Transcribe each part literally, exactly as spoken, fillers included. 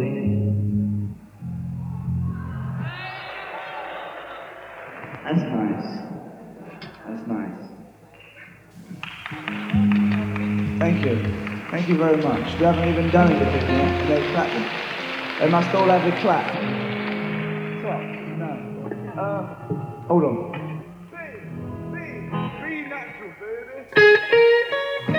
That's nice. That's nice. Thank you. Thank you very much. We haven't even done anything yet. They're clapping. They must all have a clap. What? No. Uh, hold on. Be natural, baby.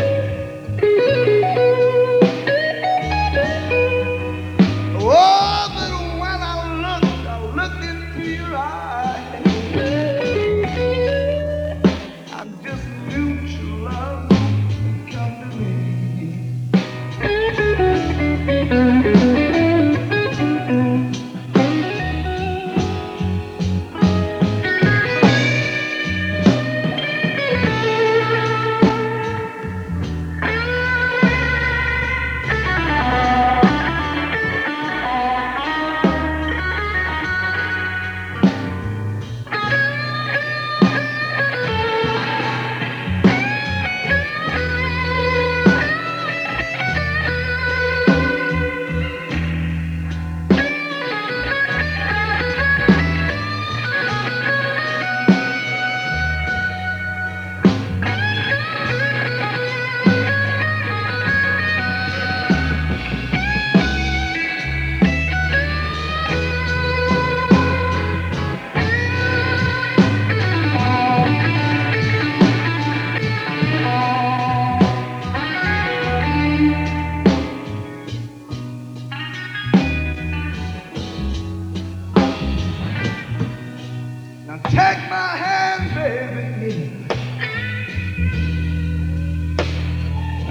Oh,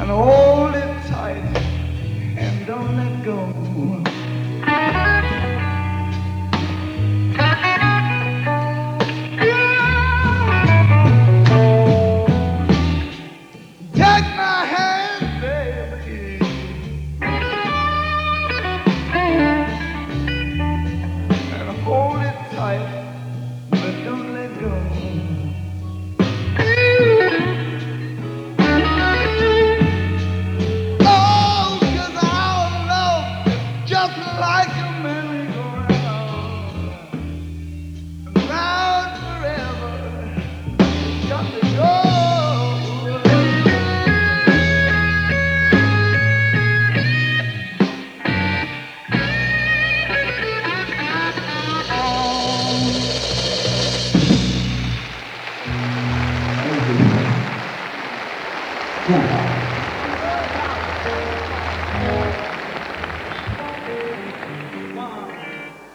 and hold it tight and don't let go. Take my hand, baby, and hold it tight, but don't let go. Oh, 'cause our love is just like a merry-go-round, bound forever, got to go. Yeah.